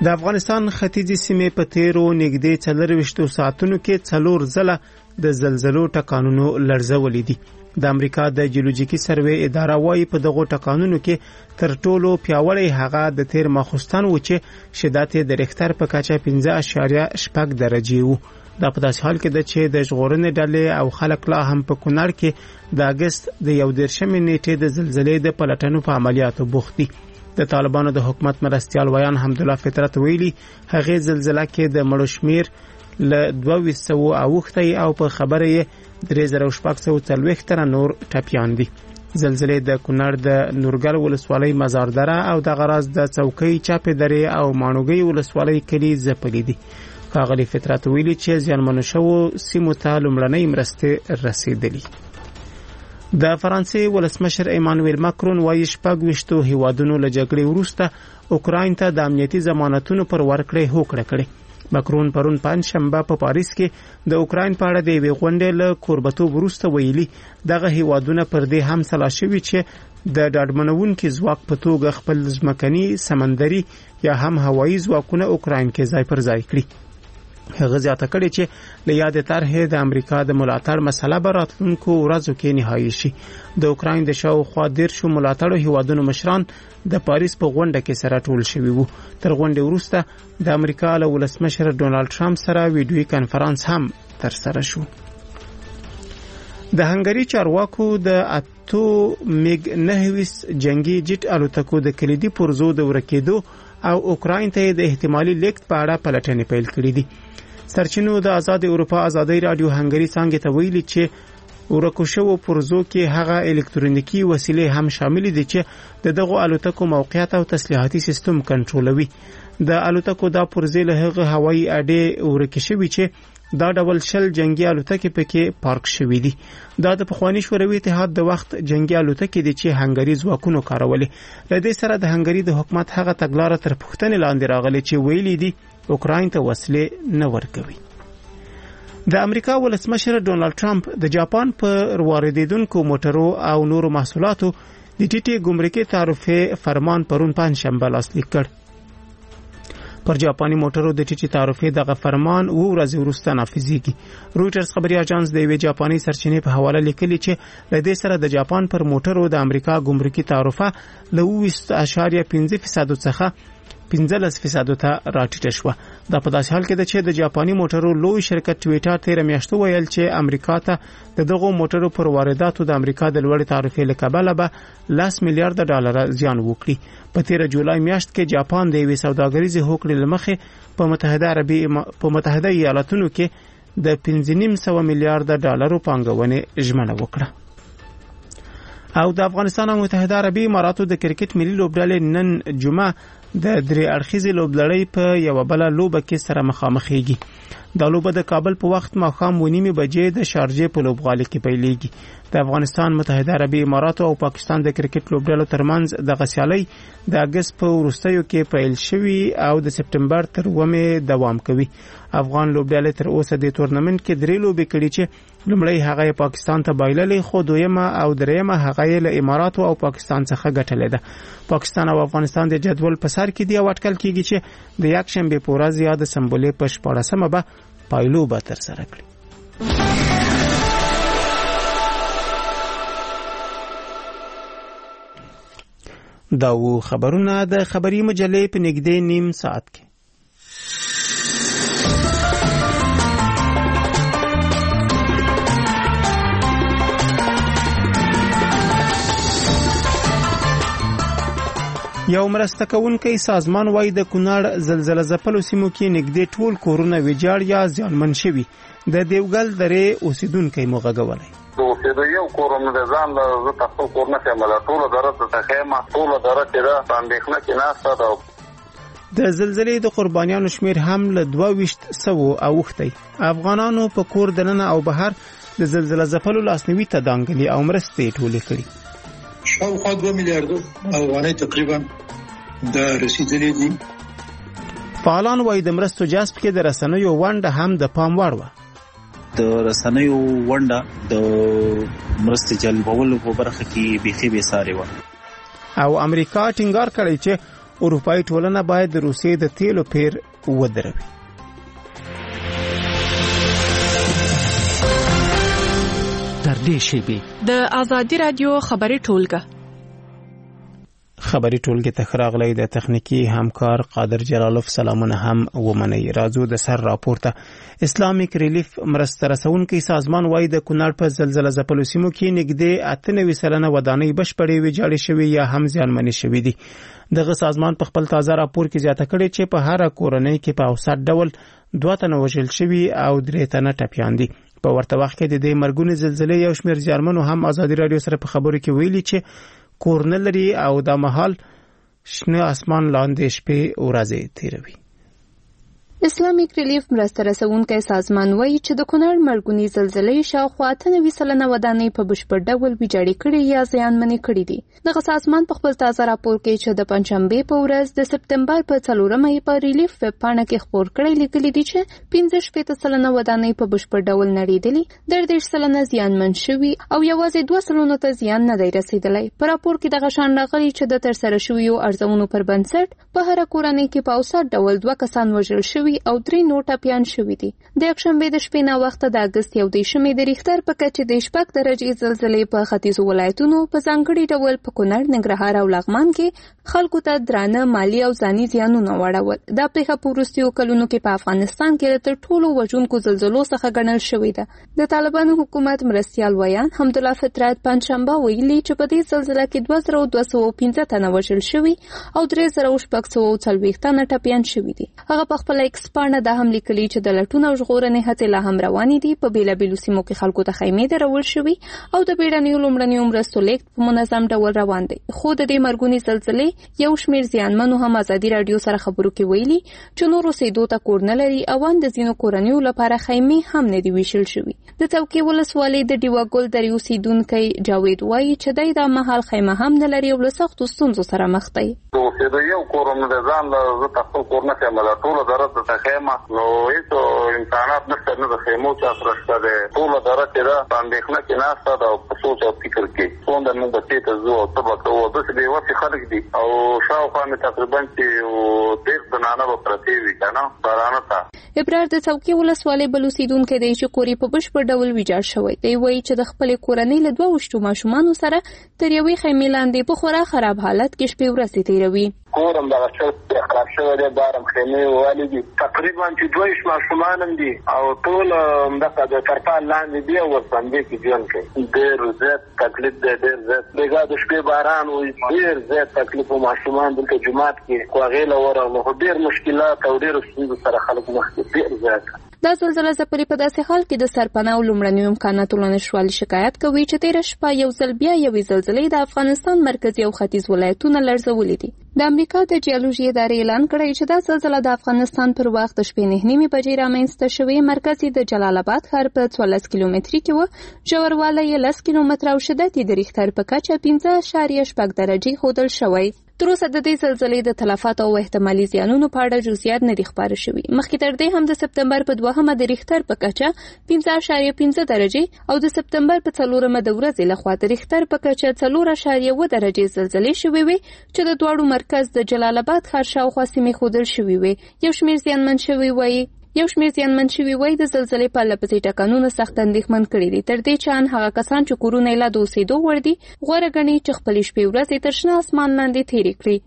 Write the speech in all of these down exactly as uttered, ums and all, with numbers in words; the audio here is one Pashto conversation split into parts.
د افغانستان ختیځې سیمې په تیرو نږدې څلرویشتو ساعتونو کې څلور ځله د زلزلو ټکانونو لړزولې دي. د امریکا د جیولوژیکي سروې اداره وايي په دغو ټکانونو کې تر ټولو پیاوړی هغه د تیر ماخوستن و چې شدت یې د ریختر په کچه پنځه اعشاریه شپږ درجې و. دا په داسې حال کې ده چې د ژغورنې ډلې او خلک لا هم په کونړ کې د اګست د یو دېرشمې نیټې د زلزلې د پلټنو په عملیاتو بوخت دي. د طالبانو د حکومت مرستیال ویان حمدالله فطرت ویلي هغې زلزله کې د مړو شمیر له دوه سوه اوښتی او په خبره یې درې زره شپږ سوه څلوېښت تنه نور ټپیان دي. زلزلې د کونړ د نورګل ولسوالۍ مزار دره او د غراز د څوکۍ چاپې درې او ماڼوګۍ ولسوالۍ کلي ځپلي دي. ښاغلي فطرت ویلي چې زیانمنو شوو سیمو ته لومړنۍ مرستې رسېدلي. د فرانسې ولسمشر ایمانویل ماکرون وایي شپږ ویشتو هیوادونو له جګړې وروسته اوکراین ته د امنیتي ضمانتونو پر ورکړې هوکړه کړې. ماکرون پرون پنجشنبه په پاریس کې د اوکراین په اړه د یوې غونډې له کوربتوب وروسته ویلي دغه هیوادونه پر دې هم سلا شوي چې د ډاډمنونکي ځواک په توګه خپل ځمکني سمندري یا هم هوایي ځواکونه اوکراین کې ځای پر ځای کړي. هغه زیاته کړې چې له یادې طرحې د امریکا د ملاتړ مسله به راتلونکو ورځو کې نهایي شي. د اوکراین د شاوخوا دېرشو ملاتړو هیوادونو مشران د پاریس په غونډه کې سره ټول شوي وو. تر غونډې وروسته د امریکا له ولسمشر ډونالډ ټرمپ سره ویډیويي کنفرانس هم ترسره شو. د هنګري چارواکو د اتو میګ نهویس جنگي جټ الوتکو د کلیدي پرزو د ورکېدو او اوکراین ته د احتمالي لیکت په اړه پلټنې پیل کړې دي. سرچینو د آزاد اروپا آزادۍ رادیو هنګري څنګه ته ویلي چې ورکو شوو پرزو کې هغه الکترونیکی وسیلې هم شامل دي چې د دغو الوتکو موقعیت او تسلیحاتي سیستم کنټرولوي. د الوتکو دا پرزې له هغه هوایي اډې ورکې شوي چې دا ډول شل جنگي الوتکې پکې پارک شوې دي. دا د پخوانی شوروي اتحاد د وخت جنگي الوتکې دي چې هنګري ځواکونو کارولې. له دې سره د هنګري د حکومت هغه تګلارې تر پوښتنې لاندې راغلي چې ویلي دي اوکراین ته وسلې نه ورکوي. د امریکا ولسمشر ډونالډ ټرمپ د جاپان په واردېدونکو موټرو او نورو محصولاتو د ټیټې ګمرکي تعرفې فرمان پرون پنجشنبه لاسلیک کړ. پر جاپاني موټرو د ټیټې تعرفې دغه فرمان اوه ورځې وروسته نافذېږي. رویټرز خبري اژانس د یوې جاپاني سرچینې په حواله لیکلي چې له دې سره د جاپان پر موټرو د امریکا ګمرکي تعرفه له اوه اعشاریه پنځه فیصد څخه پنځلس فیصد ته راټیټه شوه. دا په داسې حال کې ده چې د جاپاني موټرو لوی شرکت ټویټر تیر میاشتو ویل چې امریکا ته د دغو موټرو پر وارداتو د امریکا د لوړې تعرفې له کبله به لس میلیارډ ډالر زیان وکړي. په تیر جولای میاشت کې جاپان د یوې سوداګریزې هوکړې له مخې په متحده عربي په متحده ایالاتونو کې د پنځه نیم سوه میلیارډ ډالرو پانګونې ژمنه وکړه. او د افغانستان او متحده عربي اماراتو د کرکټ ملي لوبډلې نن جمعه د درې اړخیزې لوبلړۍ په یو بل لوبه کې سره مخامخېږي. دا لوبه د کابل په وخت ماښام و نیمې بجې د شارجې په لوبغالي کې پیلېږي. د افغانستان متحده عربي اماراتو او پاکستان د کرکټ لوبډلو ترمنځ د غسیالۍ د اګست په وروستیو کې پیل شوی او د سپټمبر تر اوومې دوام کوي. افغان لوبډلې تر اوسه د تورنمنت کې درې لوبې کړې چې لومړی هغه پاکستان ته بایللې خو دویمه او دریمه هغه له اماراتو او پاکستان څخه ګټلې ده. پاکستان او افغانستان د جدول په سر کې دی او اټکل کېږي چې د یک شنبه په ورځ یا د سمبولې په شپاړسمه به پایلوبه ترسره کړي. دا و خبرونه د خبري مجلې په نږدې نیم ساعت کې. یو مرسته کوونکی سازمان وایي د کونړ زلزلہ ځپلو سیمو کې نږدې ټول کورونه ویجاړ یا زیانمن شوي. د دیوګل درې اوسیدونکي مو غږولی. اوسېدو یو کورم د ځان له زه خپل کور نه یم، ټوله دره ته خیمه ټوله دره چې ده په اندېښنه کې ناسته ده. د زلزلې د قربانیانو شمیر هم له دوه ویشت سوو اوښتی. افغانانو په کور دننه او بهر د زلزلہ ځپلو لاسنیوي ته دانګلي او مرستې ټولې کړي. شاوخوا دوه میلیارډ افغانۍ تقریبا د رسیدلې دي. فعالان وایي د مرستو جذب کې د رسنیو ونډه هم د پام وړ وه. د رسنیو ونډه د مرستې جلبولو په برخه کې بیخي بې سارې وه. او امریکا ټینګار کړی چې اروپאי ټولنه باید د روسیې د تیلو پیر ودروي. تر دې شیبې د ازادي رادیو خبري ټولګه خبري ټولګه ته راغلی د تخنیکی همکار قادر جلالوف سلامونه هم ومني. راځو د سر راپورته. اسلامیک ریلیف مرسته رسونکي سازمان وايي د کونړ په زلزلہ ځپلو سیمو کې نږدې اته نوي سلنه ودانۍ بشپړې ویجاړې شوې یا هم زیانمنې شوې دي. دغه سازمان په خپل تازه راپور کې زیاته کړې چې په هر کورنۍ کې په اوسط ډول دوه تنه وژل شوي او درې تنه ټپیان دي. په ورته وخت کې د دې مرګونې زلزلې یو شمېر زیانمنو هم ازادي رادیو سره په خبرو کې ویلي چې کورنل لري او د مهال شنه اسمان لاندې شپې ورځې تیروي. اسلامیک ریلیف مرسته رسونکي سازمان وایي چې د کونړ مرګونی زلزلې شاوخوا اته نوي سلنه ودانۍ په بشپړ ډول ویجاړې کړې یا زیانمنې کړې دي. دغه سازمان په خپل تازه راپور کې چې د پنځشنبې په ورځ د سپتمبر په څلورمه یې په ریلیف ویب پاڼه کې خپور کړی لیکلي دي چې پنځه شپېته سلنه ودانۍ په بشپړ ډول نړېدلې، دردېرش سلنه زیانمن شوي او یوازې دوه سلنو ته زیان نه دی رسېدلی. په راپور کې دغه شان راغلي چې د ترسره شویو ارزونو پر بنسټ په هره کورنۍ کې په اوسط ډول دوه کسان وژل شوي او درې نور ټپیان شوي دي. د یکشنبې د شپې نه وخته د اګست یو دېرشمې د ریختر په کچه د شپږ درجې زلزلې په ختیځو ولایتونو په ځانګړي ډول په کونړ، ننګرهار او لغمان کې خلکو ته درانه مالی او ځاني زیانونه واړول. دا پیښه په وروستیو کلونو کې په افغانستان کې تر ټولو وژونکو زلزلو څخه ګڼل شوې ده. د طالبانو حکومت مرستیال ویان حمدالله فطرت پنځشنبه ویلي چې په دې زلزله کې دوه زره دوه سوه پنځه تنه وژل شوي او درې زره شپږ سوه څلوېښت تنه ټپیان شوي دي. هغه په خپل ایکس پاڼه دا هم لیکلي چې د لټون او ژغورنې هڅې لا هم روانې دي. په بیلابیلو سیمو کې خلکو ته خیمې درول شوي او د بیړنیو لومړنیو مرستو لیږد په منظم ډول روان دی. خو د دې مرګونې زلزلې یو شمېر زیانمنو هم ازادي راډیو سره خبرو کې ویلي چې نور اوسېدو ته کور نه لري او ان د ځینو کورنیو لپاره خیمې هم نه دي ویشل شوي. د څوکۍ ولسوالۍ د ډیواګل درې اوسېدونکی جاوید وایي چې دی دا مهال خیمه هم نه لري او له سختو ستونزو سره مخ دی. اوسېدو یو کور هم د ځان زه خپل کور نه یم، ټوله دره ته خیمه نو هیڅ امکانات نشته، نه د خیمو چا سره شته دی. ټوله دره چې ده په اندېښنه کې ناسته ده او په سوچ او فکر کې څومره موږ بچې ته ځو او څه به کوو. داسې بېوسې خلک دي او شاوخوا مې تقریبا چې دېرش زنانه به پرتې وي که نه بارانه ته. ابرار د څوکۍ ولسوالۍ بل اوسېدونکی دی چې کور یې په بشپړ ډول ویجاړ شوی دی. وایي چې د خپلې کورنۍ له دوه ویشتو ماشومانو سره تر یوې خیمې لاندې په خورا خراب حالت کې شپې ورځې تېروي. کور هم دغه څه خراب شوی دی، بار هم خیمې ووالې دي، تقریبا چې دوه ویشت ماشومان هم دي او ټول همدغه د ترپال لاندې دي او ورباندې کې ژوند کوي. ډېر زیات تکلیف دی، ډېر زیات بېګا د شپې باران وي، ډېر زیات تکلیف و. ماشومان دلته جومات کې خو هغې له ورغلو خو ډېر مشکلات او ډېرو ستونزو سره خلک مخ دي، ډېر زیات. دا زلزله ځپلې په داسې حال کې د سرپناه او لومړنیو امکاناتو له نشتوالي شکایت کوي چې تېره شپه یو ځل بیا یوې زلزلې د افغانستان مرکزي او ختیځ ولایتونه لړزولي دي. د امریکا د جیولوژي ادارې اعلان کړی چې دا زلزله د افغانستان پر وخت د شپې نهه نیمې بجې رامنځته شوې. مرکز یې د جلال آباد ښار په څوارلس کیلومتري کې و، ژوروالی یې لس کیلومتره او شدت یې د ریختر په کچه پنځه اعشاریه شپږ درجې ښودل شوی. تر اوسه د دې زلزلې د تلفاتو او احتمالي زیانونو په اړه جزئیات نه دي خپاره شوي. مخکې تر دې هم د سپتمبر په دوهمه د ریختر په کچه پنځه اعشاریه پنځه درجې او د سپتمبر په څلورمه د ورځې لخوا د ریختر په کچه څلور اعشاریه اووه درجې زلزلې شوې وې چې د دواړو مرکز د جلال آباد ښار شاوخوا سیمې ښودل شوي وې. یو شمېر زیانمن شوي وایي یو شمېر زیانمن شوي وایي د زلزلې په لپسې ټکانونه سخت اندېښمن کړي دي، تر دې چې ان هغه کسان چې کورونه یې لا د اوسېدو وړ دي غوره ګڼي چې خپلې شپې ورځې تر شنه اسمان لاندې تېرې کړي.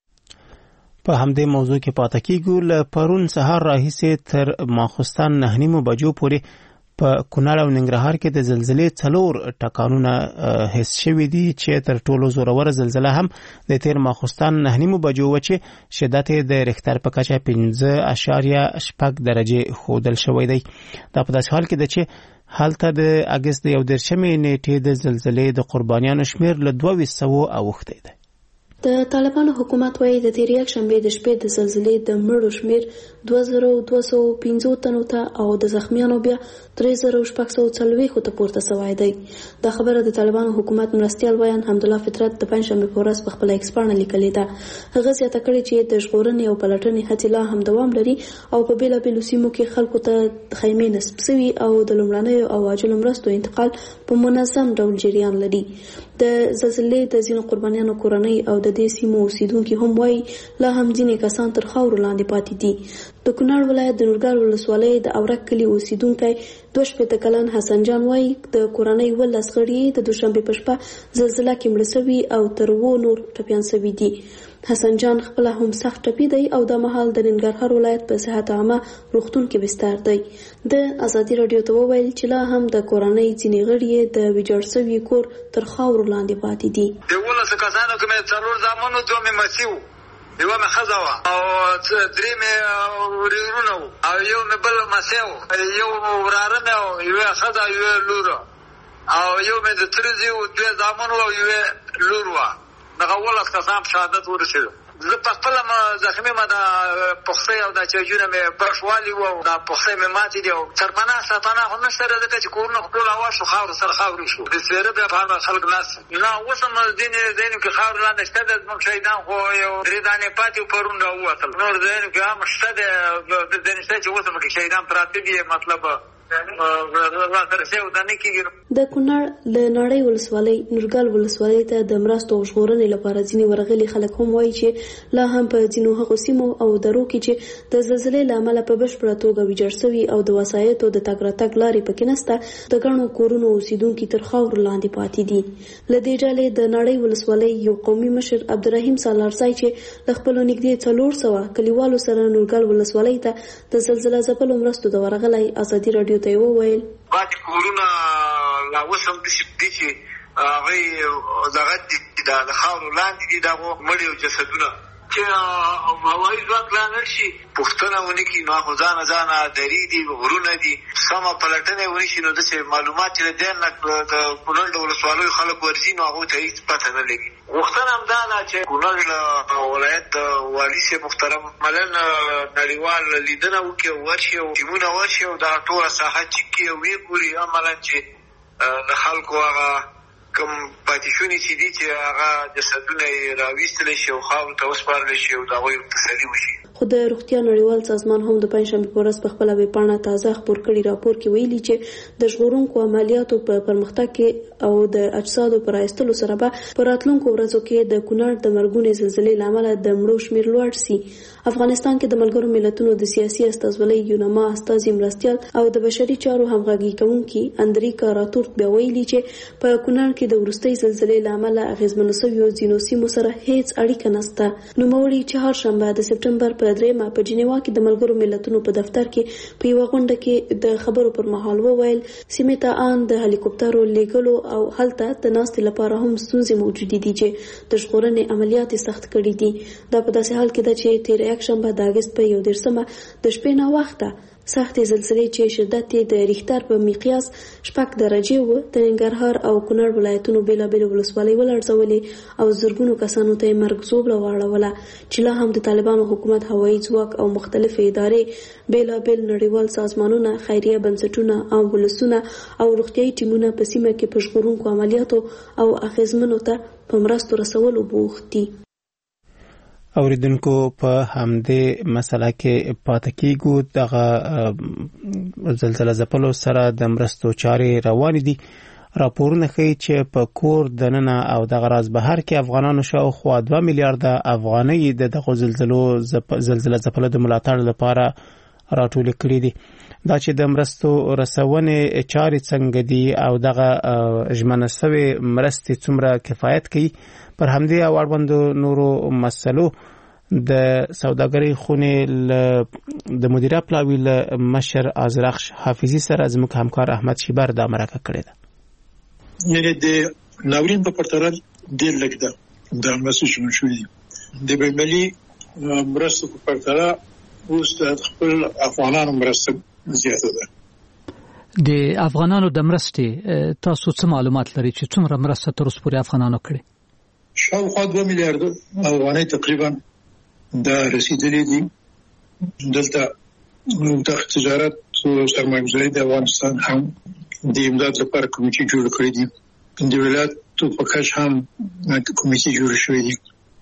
په همدې موضوع کې پاتې کېږو. له پرون سهار راهیسې تر ماخوستن نهه نیمو بجو پورې په کونړ او ننګرهار کې د زلزلې څلور ټکانونه حس شوي دي چې تر ټولو زوروره زلزله هم د تیر ماخوستن نهه نیمو بجو و چې شدت یې د ریختر په کچه پنځه اعشاریه شپږ درجې ښودل شوی دی. دا په داسې حال کې ده چې هلته د اګست د یو دېرشمې نیټې د زلزلې د قربانیانو شمېر له دوه ویشت سوو اوښتی دی. د طالبانو حکومت وايي د تیر یکشنبې د شپې د زلزلې د مړو شمېر دوه زره دوه سوه پنځه تنو ته او د زخمیانو بیا درې زره شپږ سوه څلوېښت ته پورته شوی دی. دا خبره د طالبانو حکومت مرستیال ویان حمدالله فطرت د پنځشنبې په ورځ په خپله ایکس پاڼه لیکلې ده. هغه زیاته کړې چې د ژغورنې او پلټنې هڅې لا هم دوام لري او په بېلابېلو سیمو کې خلکو ته خیمې نصب سوي او د لومړنیو او عاجلو مرستو انتقال په منظم ډول جریان لري. د زلزلې د ځینو قربانیانو کورنۍ او د د دې سیمو اوسیدونکي هم وایي لا هم ځینې کسان تر خاورو لاندې پاتې دي. د کونړ ولایت د نورګل ولسوالۍ د اورک کلي اوسیدونکی دوه شپېته کلن حسن جان وایي د کورنۍ ولس غړي د دوشنبې په شپه زلزله کې مړه سوي او تر اووه نور ټپیان سوي دي. حسن جان خپله هم سخت ټپي دی او دا مهال د ننګرهار ولایت په صحت عامه روغتون کې بستر دی. د ازادي راډیو ته وویل چې لا هم د کورنۍ ځینې غړي د ویجاړ سوي کور تر خاورو لاندې پاتې دي. د ولسو کسانو کې مې څلور زامنو دوه مې مسي وو، یوه مې ښځه وه او درې مې ورورونه وو او یو مې بل مسۍ وو، یو وراره مې و، یوه ښځه یوه لور او یو مې د تره زوی وو، دوې زامن وو او یوه لور وه. دغه ولس کسان په شهادت ورسېدو. زه په خپله زخمي ما دا پښتۍ او دا چاجونه مې برشوالي وو او دا پښتۍ مې ماتې دي او سرپناه سرپناه خو نشته دی ځکه چې کورونه خو ټول هوا شو، خاورو سره خاورې شو. د سپېره بیا په هغه خلک ناست نه اوس هم ځینې ځایونو کې خاورې لاندې شته دی. زموږ شهیدان خو یو درې دانې پاتې وو، پرون راووتل. نور ځایونو کې هم شته دی، ځینې شته چې اوس هم کې شهیدان پراته دي. مطلب د کونړ له نړۍ ولسوالۍ نورګل ولسوالۍ ته د مرستو او ژغورنې لپاره ځینې ورغلي خلک هم وایي چې لا هم په ځینو هغو سیمو او درو کې چې د زلزلې له امله په بشپړه توګه ویجاړ سوي او د وسایطو د تګ راتګ لارې پکې نشته، د ګڼو کورونو اوسیدونکي تر خاورو لاندې پاتې دي. له دې ډلې د نړۍ ولسوالۍ یو قومي مشر عبدالرحیم سالارزی چې له خپلو نږدې څلور سوه کلیوالو سره نورګل ولسوالۍ ته د زلزله ځپلو مرستو ته ورغلی ازادي راډیو ته یې وویل بعضې کورونه لا اوس هم داسې دي چې هغوی دغه دي د خاورو لاندې دي، د هغو مړي او جسدونه چې هوایي ځواک لا نه شي پوښتنه ونه کړي، نو هغو ځانه ځانه درې دي، غرونه دي، سمه پلټنه یې ونه شي، نو داسې معلومات چې له دې نه د کونړ د ولسوالیو خلک ورځي نو هغو ته هېڅ پته نه لګي. غوښتنه همدا ده چې کونړ ولایت د والي صاحب محترم ملن نړیوال لیدنه وکړي او ورشي او ټیمونه ورشي او دا ټوله ساحه چک کړي او ویې ګوري عملا چې د خلکو هغه کوم پاتې شوني چې دي چې هغه جسدونه یې راویستلی شي او خاورو ته وسپارلی شي او د هغوی تسلي وشي. خو د روغتیا نړیوال سازمان هم د پنجشنبې په ورځ په خپله ویبپاڼه تازه خپور کړي راپور کې ویلي چې د ژغورونکو عملیاتو په پرمختګ کې او د اجسادو په رایستلو سره به په راتلونکو ورځو کې د کونړ د مرګونې زلزلې له امله د مړو شمېر لوړ سي. افغانستان کې د ملګرو ملتونو د سیاسي استازولۍ یونما استازي مرستیال او د بشري چارو همغږي کوونکي اندریکا راتورت بیا ویلي چې په کونړ کې د وروستۍ زلزلې له امله اغېزمنو سویو ځینو سیمو سره هیڅ اړیکه نشته. نوموړي چهارشنبه د سپټمبر په درېیمه په جنیوا کې د ملګرو ملتونو په دفتر کې په یوه غونډه کې د خبرو پر مهال وویل سیمې ته ان د هلیکوپټرو لیږلو او هلته د ناستې لپاره هم ستونزې موجودې دي چې د ژغورنې عملیات یې سخت کړي دي. دا په داسې حال کې ده چې تېره یکشنبه د اګست په یو دېرشمه د شپې ناوخته سختې زلزلې چې شدت یې د ریختر په مقیاس شپږ درجې و د ننګرهار او کونړ ولایتونو بېلابېلې ولسوالۍ ولړزولې او زرګونو کسانو ته یې مرګ ژوبله واړوله چې لا هم د طالبانو حکومت هوایي ځواک او مختلفې ادارې بېلابېل نړیوال سازمانونه خیریه بنسټونه او ولسونه او روغتیایي ټیمونه په سیمه کې په ژغورونکو عملیاتو او اغېزمنو ته په مرستو رسولو بوخت دي. اوریدونکو په همدې مسله کې پاتې کیږو. دغه زلزله ځپلو سره د مرستو چارې روانې دي. راپورونه ښیي چې په کور دننه او دغه راز بهر کې افغانانو شاوخوا دوه میلیارده افغانۍ د دغه زلزلو زلزله ځپلو د ملاتړ لپاره راټولې کړې دي. دا چې د مرستو رسونې چارې څنګه دي او دغه ژمنه شوې مرستې څومره کفایت کوي، پر همدې او اړوندو نورو مسلو د سوداګرۍ خونې د مدیره پلاوي له مشر ازرخش حافظي سره زموږ همکار احمد شیبر دا مرکه کړې ده. یعنی د ناورین په پرتله ډېر لږ ده دا مرستې شروع شوې دي. د بین‌المللي مرستو په پرتله اوس د خپل افغانانو مرسته زیاته ده. د افغانانو د مرستې تاسو څه معلومات لرئ چې څومره مرسته تر اوسه پورې افغانانو کړې؟ شاوخوا دوه میلیارده افغانۍ تقریبا دا رسیدلې دي. دلته د تجارت او سرمایه‌ګذاري د افغانستان هم د امداد لپاره کمیټې جوړ کړې دي. د ولایتو په کچه هم کمیټې جوړ شوې دي.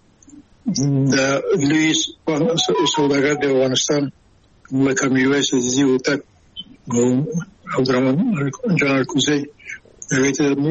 د لوی سوداګر د افغانستان لکه میرویس عزیزي وتک او عبدالرحمن جان الکوزی هغوی ته